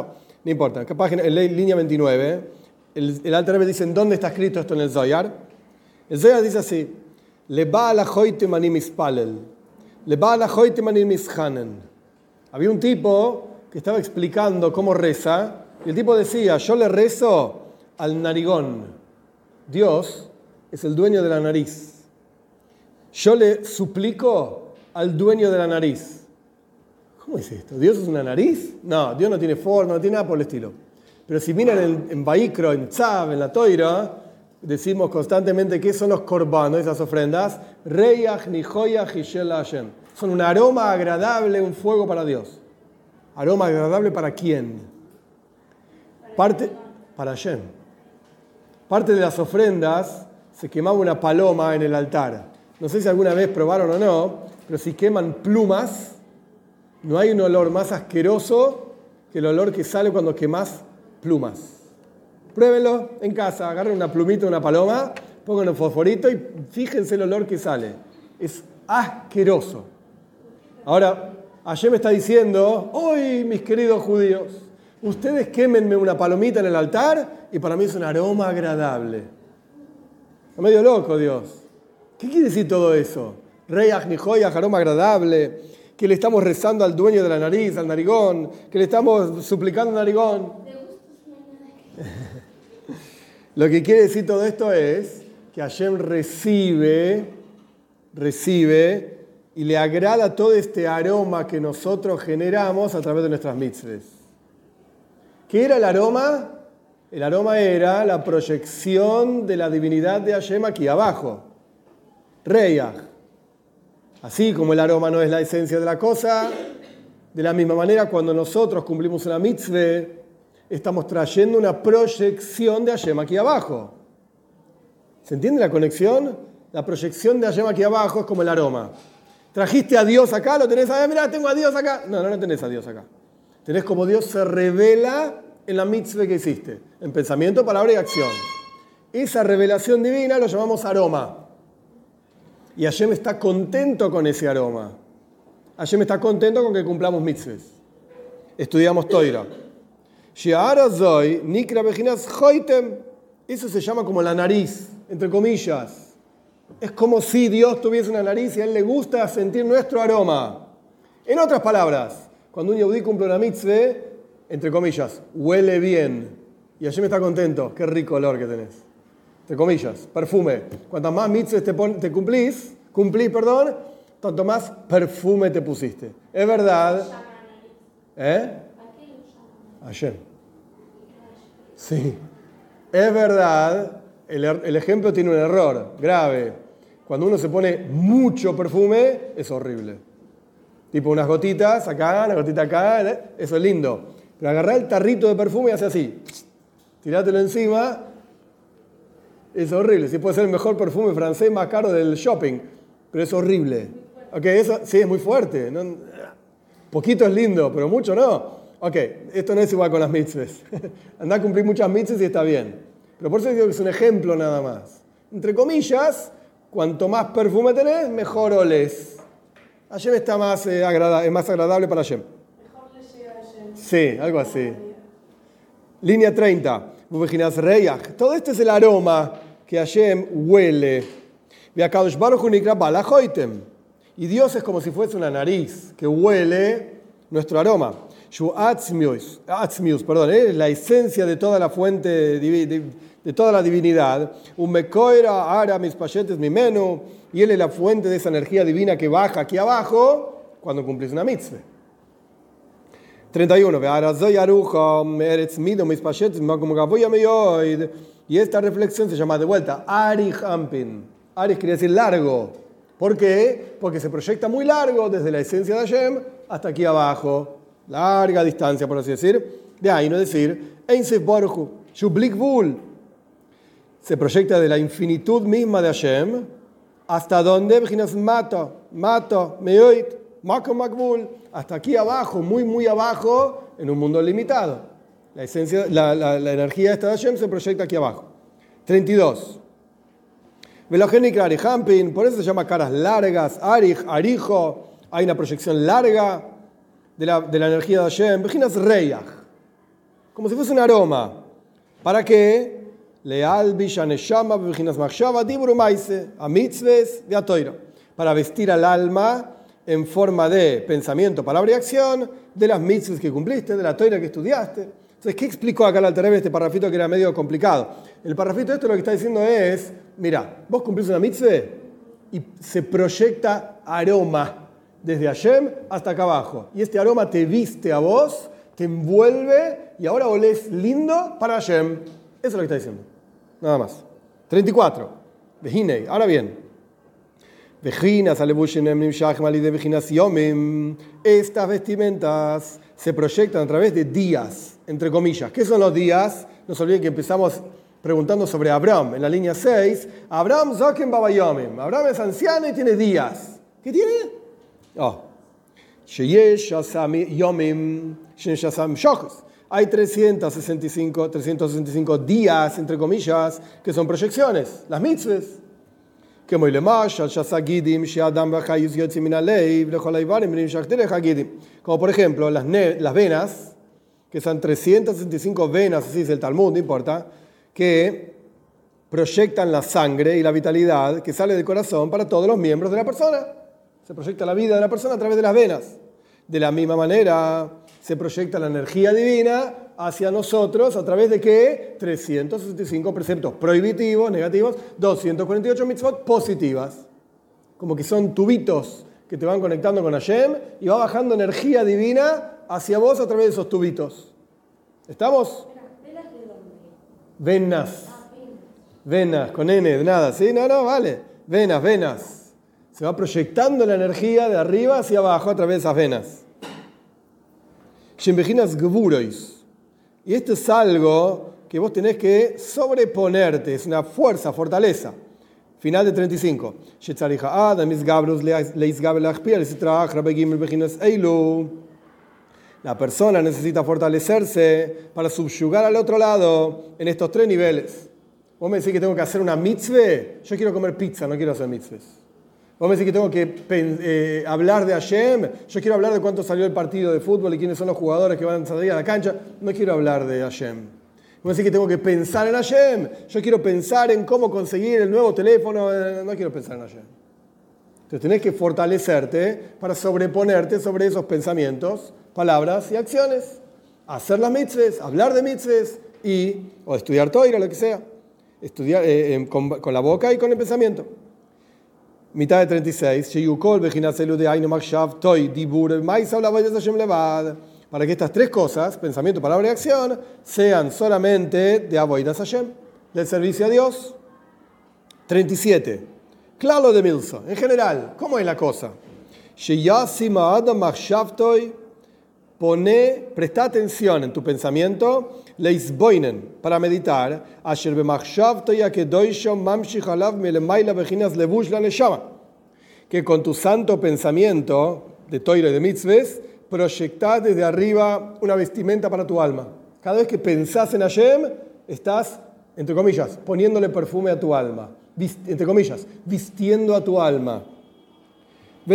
A: No importa, página, en línea 29, el Alter Rebbe dice, ¿en dónde está escrito esto en el Zohar? El Zohar dice así, Leba'al hachoitem ani mispalel, Leba'al hachoitem ani mischanen. Había un tipo que estaba explicando cómo reza, y el tipo decía, yo le rezo al narigón. Dios es el dueño de la nariz. Yo le suplico al dueño de la nariz. ¿Cómo es esto? ¿Dios es una nariz? No, Dios no tiene forma, no tiene nada por el estilo. Pero si miran en Vaikro, en Tzav, en la Toira, decimos constantemente que son los korbanos, esas ofrendas, Reyach, Nihoyach y Shel Hashem. Son un aroma agradable, un fuego para Dios. ¿Aroma agradable para quién? Para Hashem. Parte de las ofrendas se quemaba una paloma en el altar. No sé si alguna vez probaron o no, pero si queman plumas, no hay un olor más asqueroso que el olor que sale cuando quemas plumas. Pruébenlo en casa, agarren una plumita de una paloma, pongan un fosforito y fíjense el olor que sale. Es asqueroso. Ahora, Hashem me está diciendo, hoy mis queridos judíos, ustedes quémenme una palomita en el altar y para mí es un aroma agradable. Está medio loco Dios. ¿Qué quiere decir todo eso? Reyach, Nihoyach, aroma agradable, que le estamos rezando al dueño de la nariz, al narigón, que le estamos suplicando al narigón. Lo que quiere decir todo esto es que Hashem recibe y le agrada todo este aroma que nosotros generamos a través de nuestras mitzvahs. ¿Qué era el aroma? El aroma era la proyección de la divinidad de Hashem aquí abajo. Reyach. Así como el aroma no es la esencia de la cosa, de la misma manera cuando nosotros cumplimos una mitzvah, estamos trayendo una proyección de Hashem aquí abajo. ¿Se entiende la conexión? La proyección de Hashem aquí abajo es como el aroma. Trajiste a Dios acá, lo tenés acá, mirá, tengo a Dios acá. No tenés a Dios acá. Tenés como Dios se revela en la mitzvah que hiciste, en pensamiento, palabra y acción. Esa revelación divina lo llamamos aroma. Y Hashem está contento con ese aroma. Hashem está contento con que cumplamos mitzvahs. Estudiamos Toira. Eso se llama como la nariz, entre comillas. Es como si Dios tuviese una nariz y a Él le gusta sentir nuestro aroma. En otras palabras, cuando un yehudí cumple una mitzvah, entre comillas, huele bien. Y Hashem está contento. Qué rico olor que tenés. Entre comillas, perfume. Cuantas más mitzvahs te cumplís, tanto más perfume te pusiste. Es verdad. Hashem. Sí. Es verdad. El ejemplo tiene un error grave. Cuando uno se pone mucho perfume, es horrible. Tipo unas gotitas acá, una gotita acá, eso es lindo. Pero agarrá el tarrito de perfume y hace así. Tirátelo encima. Es horrible. Sí, puede ser el mejor perfume francés más caro del shopping, pero es horrible. Okay, eso sí es muy fuerte. ¿No? Poquito es lindo, pero mucho no. Ok, esto no es igual con las mitzvahs. Andá a cumplir muchas mitzvahs y está bien. Pero por eso digo que es un ejemplo nada más. Entre comillas, cuanto más perfume tenés, mejor olés. Hashem está es más agradable para Hashem.
B: Mejor le llega a Hashem.
A: Sí, algo así. Línea 30. Todo esto es el aroma que Hashem huele. Y Dios es como si fuese una nariz que huele nuestro aroma. Es la esencia de toda la fuente de toda la divinidad. Y Él es la fuente de esa energía divina que baja aquí abajo cuando cumplís una mitzvah. 31. Y esta reflexión se llama de vuelta Arich Ampin. Arich quiere decir largo. ¿Por qué? Porque se proyecta muy largo desde la esencia de Hashem hasta aquí abajo. Larga distancia, por así decir. De ahí no decir Ein Sof Baruch Hu, Shu Bli Gvul. Se proyecta de la infinitud misma de Hashem hasta donde hasta aquí abajo, muy muy abajo, en un mundo limitado. La esencia, la energía esta de Hashem se proyecta aquí abajo. 32. Por eso se llama caras largas, arich, arijo. Hay una proyección larga de la energía de Hashem. como si fuese un aroma. ¿Para qué? Para vestir al alma en forma de pensamiento, palabra y acción de las mitzvahs que cumpliste, de la toira que estudiaste. Entonces, ¿qué explicó acá el Alter Rebbe este parrafito que era medio complicado? El parrafito lo que está diciendo es, mira, vos cumplís una mitzvah y se proyecta aroma desde Hashem hasta acá abajo. Y este aroma te viste a vos, te envuelve y ahora olés lindo para Hashem. Eso es lo que está diciendo. Nada más. 34. Vejinei. Ahora bien. Estas vestimentas se proyectan a través de días, entre comillas. ¿Qué son los días? No se olviden que empezamos preguntando sobre Abraham. En la línea 6, Abraham Zoken Babayomim. Abraham es anciano y tiene días. ¿Qué tiene? Hay 365 días, entre comillas, que son proyecciones, las mitzvahs. Como por ejemplo las venas, que son 365 venas, así es el Talmud, no importa, que proyectan la sangre y la vitalidad que sale del corazón para todos los miembros de la persona. Se proyecta la vida de la persona a través de las venas. De la misma manera, se proyecta la energía divina hacia nosotros a través de ¿qué? 365 preceptos prohibitivos, negativos, 248 mitzvot positivas. Como que son tubitos que te van conectando con Hashem y va bajando energía divina hacia vos a través de esos tubitos. ¿Estamos?
B: ¿Venas de dónde?
A: Venas. Venas, con N, de nada. ¿Sí? No, vale. Venas. Se va proyectando la energía de arriba hacia abajo a través de esas venas. Y esto es algo que vos tenés que sobreponerte, es una fuerza, fortaleza. Final de 35. La persona necesita fortalecerse para subyugar al otro lado en estos 3 niveles. Vos me decís que tengo que hacer una mitzvah, yo quiero comer pizza, no quiero hacer mitzvahs. Vos me decís que tengo que hablar de Hashem, yo quiero hablar de cuánto salió el partido de fútbol y quiénes son los jugadores que van a salir a la cancha, no quiero hablar de Hashem. Vos me decís que tengo que pensar en Hashem, yo quiero pensar en cómo conseguir el nuevo teléfono, no quiero pensar en Hashem. Entonces tenés que fortalecerte para sobreponerte sobre esos pensamientos, palabras y acciones. Hacer las mitzvahs, hablar de mitzvahs o estudiar Torah, lo que sea. Estudiar con la boca y con el pensamiento. Mitad de 36. Para que estas 3 cosas, pensamiento, palabra y acción, sean solamente de Avodas Hashem, del servicio a Dios. 37. Claro de Milso. En general, ¿cómo es la cosa? Presta atención en tu pensamiento, leisboinen, para meditar, que con tu santo pensamiento de Torah y de mitzvahs, proyectás desde arriba una vestimenta para tu alma. Cada vez que pensás en Hashem, estás, entre comillas, poniéndole perfume a tu alma, entre comillas, vistiendo a tu alma. Y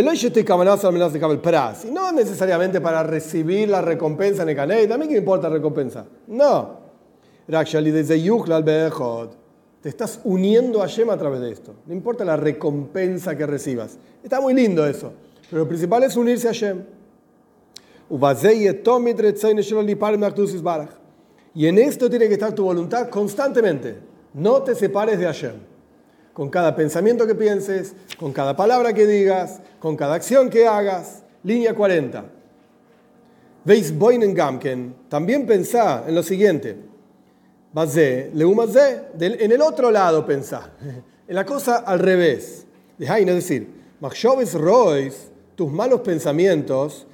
A: no necesariamente para recibir la recompensa en el Caney, también que me importa la recompensa. No. Te estás uniendo a Hashem a través de esto. No importa la recompensa que recibas. Está muy lindo eso. Pero lo principal es unirse a Hashem. Y en esto tiene que estar tu voluntad constantemente. No te separes de Hashem. Con cada pensamiento que pienses, con cada palabra que digas, con cada acción que hagas. Línea 40. Veis Boinen Gamken. También pensá en lo siguiente. En el otro lado pensá. En la cosa al revés. Es decir, tus malos pensamientos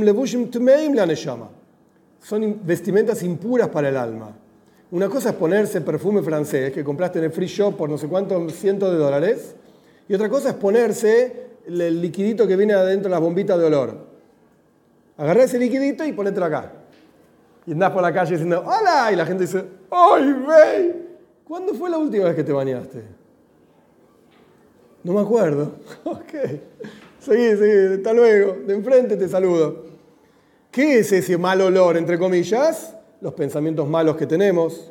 A: son vestimentas impuras para el alma. Una cosa es ponerse perfume francés que compraste en el free shop por no sé cuántos cientos de dólares, y otra cosa es ponerse el liquidito que viene adentro de las bombitas de olor. Agarrá ese liquidito y ponételo acá. Y andás por la calle diciendo ¡hola! Y la gente dice ¡ay, wey! ¿Cuándo fue la última vez que te bañaste? No me acuerdo. Ok. Seguí, hasta luego. De enfrente te saludo. ¿Qué es ese mal olor, entre comillas? los pensamientos malos que tenemos.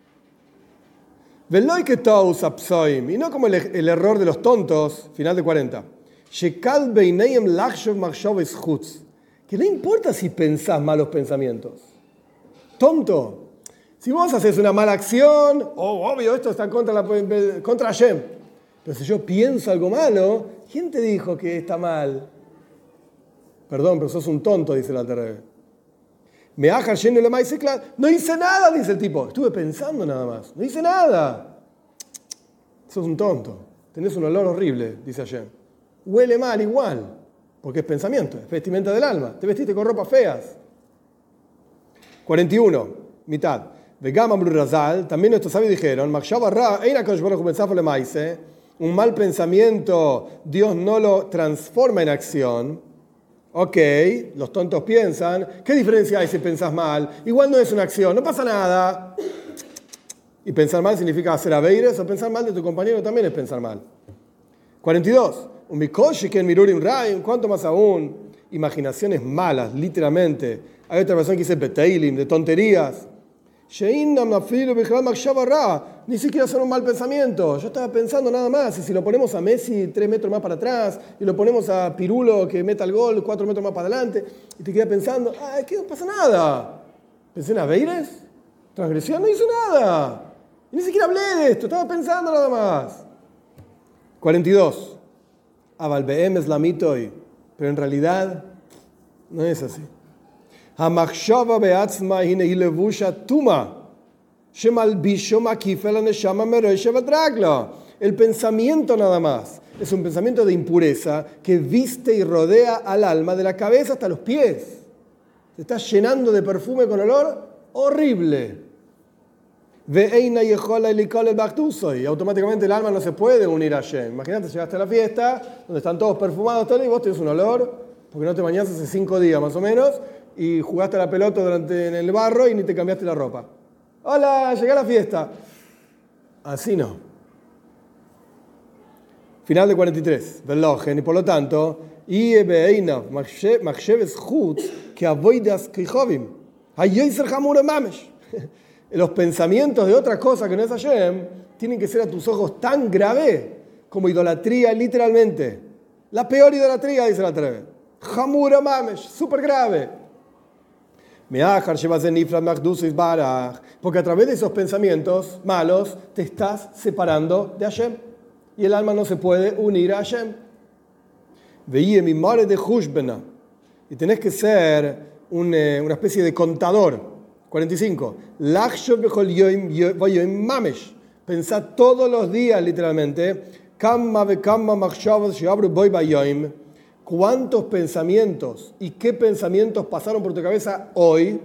A: Veloy que todos apsoim, y no como el error de los tontos, final de 40. Shekal beinayem lachshov machshov schutz. Que no importa si pensás malos pensamientos. Tonto. Si vos haces una mala acción, obvio, esto está contra Hashem. Pero si yo pienso algo malo, ¿quién te dijo que está mal? Perdón, pero sos un tonto, dice el Alter Rebbe. Me aja lleno de maíz, claro. No hice nada, dice el tipo. Estuve pensando nada más. No hice nada. Sos un tonto. Tenés un olor horrible, dice Hashem. Huele mal igual, porque es pensamiento, es vestimenta del alma. Te vestiste con ropas feas. 41, mitad. Vegam Amru Razal, también nuestros sabios dijeron, un mal pensamiento, Dios no lo transforma en acción. Ok, los tontos piensan, ¿qué diferencia hay si pensás mal? Igual no es una acción, no pasa nada. Y pensar mal significa hacer aveires, o pensar mal de tu compañero también es pensar mal. 42. Un mikoshi que en mirurim raim, ¿cuánto más aún? Imaginaciones malas, literalmente. Hay otra versión que dice beteilim, de tonterías. Ni siquiera son un mal pensamiento. Yo estaba pensando nada más. Y si lo ponemos a Messi 3 metros más para atrás, y lo ponemos a Pirulo que meta el gol 4 metros más para adelante, y te quedas pensando, ¿qué? No pasa nada. Pensé en Aveires, transgresión, no hice nada. Y ni siquiera hablé de esto, estaba pensando nada más. 42. Avalbeem es la mitoy, pero en realidad no es así. Hamachshava beatzma hine hilevusha tuma, shemalbisho makifel aneshama meroisha vadragla. El pensamiento nada más es un pensamiento de impureza que viste y rodea al alma de la cabeza hasta los pies. Se está llenando de perfume con olor horrible. Y automáticamente el alma no se puede unir a Hashem. Imagínate, llegaste a la fiesta, donde están todos perfumados, y vos tenés un olor, porque no te bañaste hace 5 días más o menos, y jugaste a la pelota en el barro y ni te cambiaste la ropa. Hola, llegué a la fiesta. Así no. Final de 43. Velogen, y por lo tanto, los pensamientos de otra cosa que no es Hashem tienen que ser a tus ojos tan grave como idolatría, literalmente. La peor idolatría, dice la Treve. Hamura mamesh, súper grave. Porque a través de esos pensamientos malos te estás separando de Hashem y el alma no se puede unir a Hashem. Y tenés que ser una especie de contador. 45. Pensá todos los días, literalmente, cuántos pensamientos y qué pensamientos pasaron por tu cabeza hoy.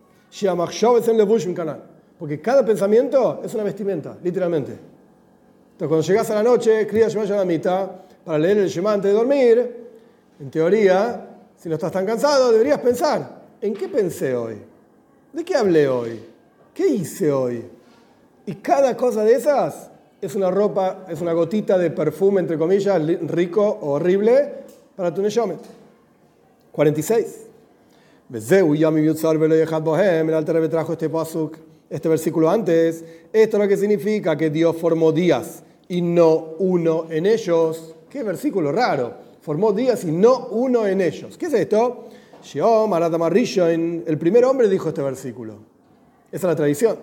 A: Porque cada pensamiento es una vestimenta, literalmente. Entonces, cuando llegas a la noche, Kriya Shema Yamamita, para leer el Shema antes de dormir, en teoría, si no estás tan cansado, deberías pensar, ¿en qué pensé hoy? ¿De qué hablé hoy? ¿Qué hice hoy? Y cada cosa de esas es una ropa, es una gotita de perfume, entre comillas, rico o horrible, para tu neshomet. 46. El Alter Rebbe trajo este pasuk, este versículo antes. Esto es lo que significa que Dios formó días y no uno en ellos. Qué versículo raro. Formó días y no uno en ellos. ¿Qué es esto? El primer hombre dijo este versículo. Esa es la tradición.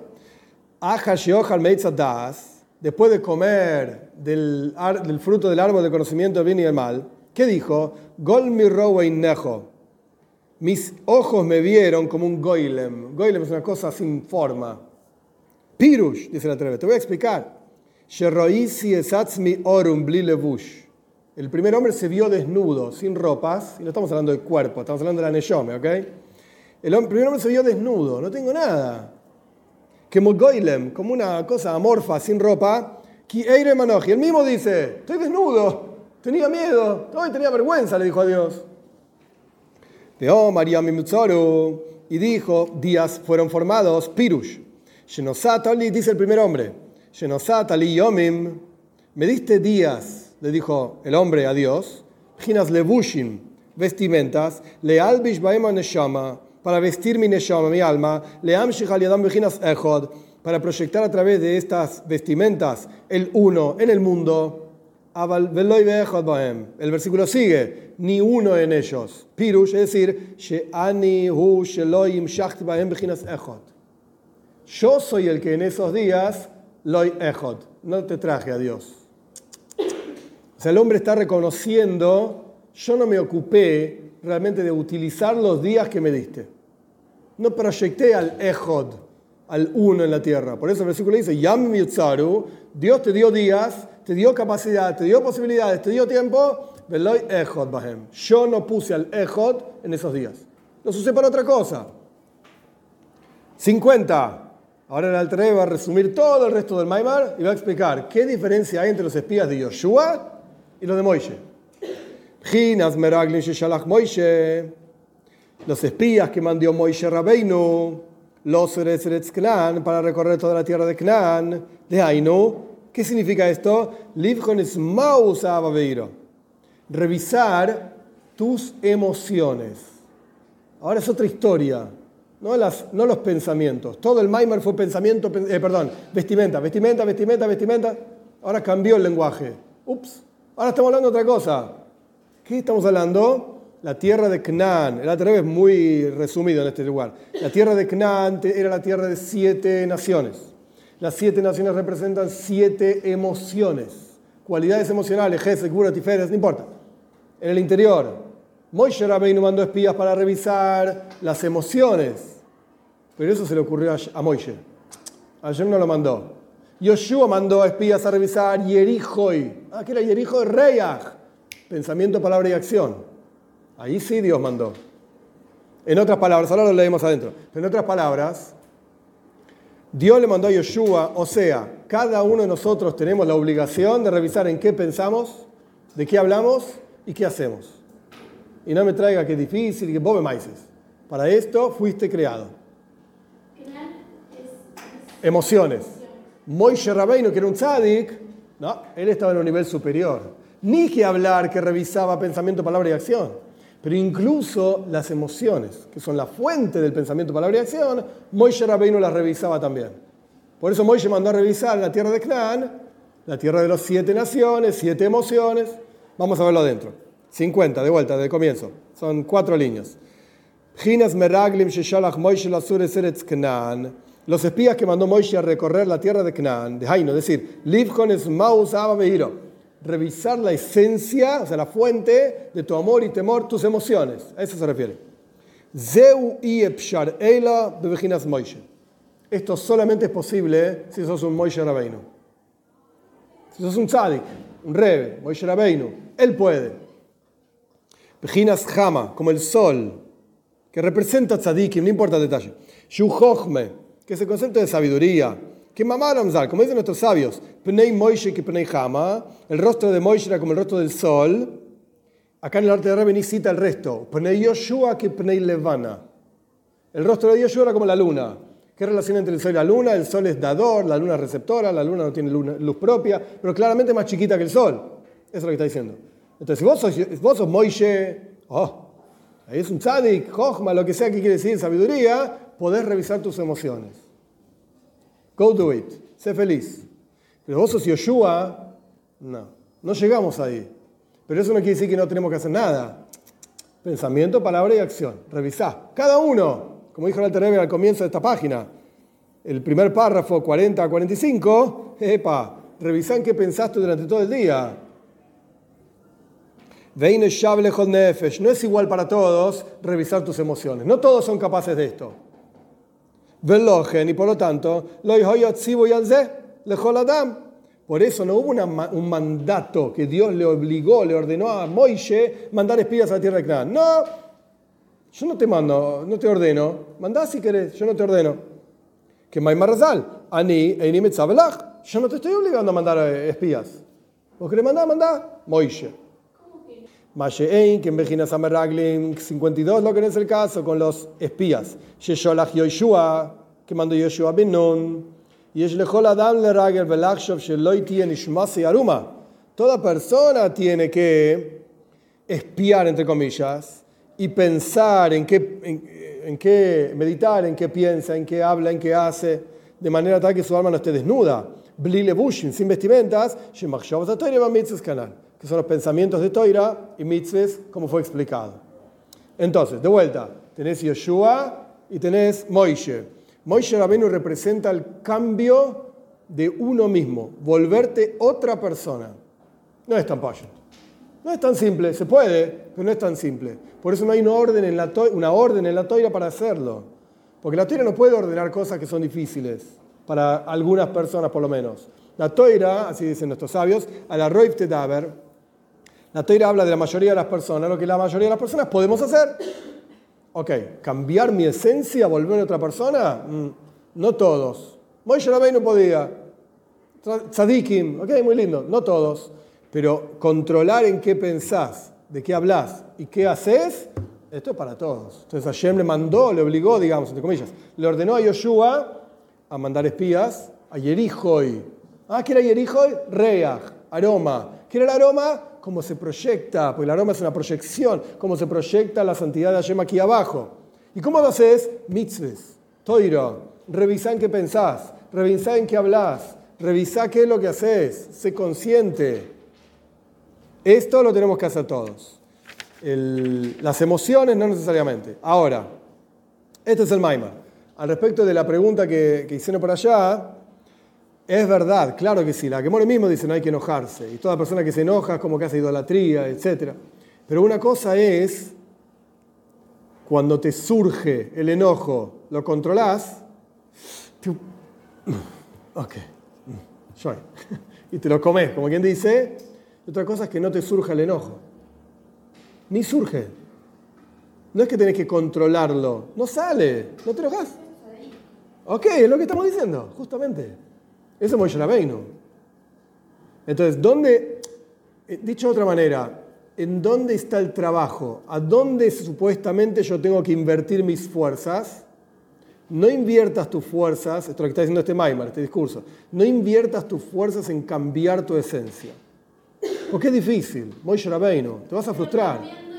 A: Después de comer del fruto del árbol del conocimiento del bien y del mal, ¿qué dijo? Mis ojos me vieron como un goylem. Goylem es una cosa sin forma. Pirush, dice la Treve. Te voy a explicar. El primer hombre se vio desnudo, sin ropas, y no estamos hablando del cuerpo, estamos hablando de la neshome, ¿ok? El primer hombre se vio desnudo, no tengo nada. Como goylem, como una cosa amorfa, sin ropa. El mismo dice, estoy desnudo, tenía miedo, hoy tenía vergüenza, le dijo a Dios. Y dijo, días fueron formados, Pirush. Dice el primer hombre, me diste días, le dijo el hombre a Dios, vestimentas, para vestir mi neshama, mi alma, para proyectar a través de estas vestimentas el uno en el mundo. El versículo sigue, ni uno en ellos. Pirush, es decir, yo soy el que en esos días loy echod, no te traje a Dios. O sea, el hombre está reconociendo, yo no me ocupé realmente de utilizar los días que me diste. No proyecté al echod, al uno en la tierra. Por eso el versículo dice, Yam Yutzaru, Dios te dio días, te dio capacidad, te dio posibilidades, te dio tiempo, veloy echod bahem. Yo no puse al echod en esos días. Los usé para otra cosa. 50. Ahora el Alter Rebbe va a resumir todo el resto del Maimar y va a explicar qué diferencia hay entre los espías de Yoshua y los de Moishe. Los espías que mandó Moishe Rabbeinu, los Eretz Canaán, para recorrer toda la tierra de Canaán, de Ainu. ¿Qué significa esto? Revisar tus emociones. Ahora es otra historia. No los pensamientos. Todo el Maimar fue vestimenta. Ahora cambió el lenguaje. Ups. Ahora estamos hablando de otra cosa. ¿Qué estamos hablando? La tierra de Canaán. El Alter Rebbe es muy resumido en este lugar. La tierra de Canaán era la tierra de 7 naciones. Las 7 naciones representan 7 emociones. Cualidades emocionales, Gesed, Gvura, Tiferet, no importa. En el interior, Moishe Rabbeinu mandó espías para revisar las emociones. Pero eso se le ocurrió a Moishe. Ayer no lo mandó. Yoshua mandó espías a revisar Yerijoy. ¿Qué era Yerijoy? Reyach. Pensamiento, palabra y acción. Ahí sí Dios mandó. En otras palabras, ahora lo leemos adentro. Pero en otras palabras, Dios le mandó a Yoshua, o sea, cada uno de nosotros tenemos la obligación de revisar en qué pensamos, de qué hablamos y qué hacemos. Y no me traiga que es difícil y que vos me maices. Para esto fuiste creado. Emociones. Moishe Rabbeinu, que era un tzadik, no, él estaba en un nivel superior. Ni que hablar, que revisaba pensamiento, palabra y acción. Pero incluso las emociones, que son la fuente del pensamiento, palabra y acción, Moishe Rabbeinu las revisaba también. Por eso Moishe mandó a revisar la tierra de Canaán, la tierra de las 7 naciones, 7 emociones. Vamos a verlo adentro. 50, de vuelta, del comienzo. Son 4 líneas. Los espías que mandó Moishe a recorrer la tierra de Canaán, de Haino, es decir, revisar la esencia, o sea, la fuente de tu amor y temor, tus emociones. A eso se refiere. Esto solamente es posible si sos un Moishe Rabbeinu. Si sos un tzadik, un Rebbe, Moishe Rabbeinu, él puede. Bejinas Hama, como el sol, que representa tzadikim, no importa el detalle. Shu Chochme, que es el concepto de sabiduría. Que mamá Ramzal, como dicen nuestros sabios, Pnei Moishe que Pnei Hama, el rostro de Moishe era como el rostro del sol. Acá en el Alter Rebbe ni cita el resto. Pnei Yoshua que Pnei Levana. El rostro de Yoshua era como la luna. ¿Qué relación entre el sol y la luna? El sol es dador, la luna es receptora, la luna no tiene luz propia, pero claramente más chiquita que el sol. Eso es lo que está diciendo. Entonces, si vos sos Moishe, ahí es un tzadik, jochma, lo que sea que quiere decir sabiduría, podés revisar tus emociones. Go do it. Sé feliz. Pero vos sos Yoshua, no llegamos ahí. Pero eso no quiere decir que no tenemos que hacer nada. Pensamiento, palabra y acción. Revisá. Cada uno, como dijo el Alter Rebbe al comienzo de esta página, el primer párrafo 40 a 45, revisá en qué pensaste durante todo el día. No es igual para todos revisar tus emociones. No todos son capaces de esto. Y por lo tanto, por eso no hubo un mandato que Dios le ordenó a Moishe mandar espías a la tierra de Canaán. No, yo no te mando, no te ordeno. Mandá si querés, yo no te ordeno. Que Maimar Razal, yo no te estoy obligando a mandar espías. ¿Vos querés mandar? Mandá. Moishe. Mashein, que en Bejinas Ameraglim 52, lo que no es el caso con los espías. Shesholach Yoshua, que mandó Yoshua ben Nun. Y es lejol Adam le Ragel velachshov sheloi tien ishmasi aruma. Toda persona tiene que espiar, entre comillas, y pensar en qué meditar, en qué piensa, en qué habla, en qué hace, de manera tal que su alma no esté desnuda. Bli levushim, sin vestimentas, que son los pensamientos de Toira y mitzvahs, como fue explicado. Entonces, de vuelta, tenés Yoshua y tenés Moishe. Moishe Rabbeinu representa el cambio de uno mismo, volverte otra persona. No es tan fácil. No es tan simple, se puede, pero no es tan simple. Por eso no hay una orden en la Toira para hacerlo. Porque la Toira no puede ordenar cosas que son difíciles, para algunas personas por lo menos. La Toira, así dicen nuestros sabios, a la Roif Tedaber, la Toira habla de la mayoría de las personas, lo que la mayoría de las personas podemos hacer. Ok, cambiar mi esencia, volverme otra persona, no todos. Moishe Rabbeinu podía. Tzadikim, ok, muy lindo, no todos. Pero controlar en qué pensás, de qué hablas y qué haces, esto es para todos. Entonces Hashem le mandó, le obligó, digamos, entre comillas, le ordenó a Yoshua a mandar espías a Yerijoy. ¿Qué era Yerijoy? Reach, aroma. ¿Qué era el aroma? Cómo se proyecta, porque el aroma es una proyección, cómo se proyecta la santidad de Hashem aquí abajo. ¿Y cómo lo haces? Mitzvahs, Toira, revisá en qué pensás, revisá en qué hablas, revisá qué es lo que haces, sé consciente. Esto lo tenemos que hacer todos. Las emociones no necesariamente. Ahora, este es el Maimar. Al respecto de la pregunta que hicieron por allá, es verdad, claro que sí. La Gemara mismo dice no hay que enojarse. Y toda persona que se enoja es como que hace idolatría, etc. Pero una cosa es, cuando te surge el enojo, lo controlás, ok, y te lo comes, como quien dice. Y otra cosa es que no te surja el enojo. Ni surge. No es que tenés que controlarlo. No sale. No te enojas. Ok, es lo que estamos diciendo, justamente. Eso es Moishe Rabbeinu. Entonces, dicho de otra manera, ¿en dónde está el trabajo? ¿A dónde supuestamente yo tengo que invertir mis fuerzas? No inviertas tus fuerzas, esto es lo que está diciendo este Maimar, este discurso, no inviertas tus fuerzas en cambiar tu esencia. Porque es difícil, Moishe Rabbeinu, te vas a frustrar.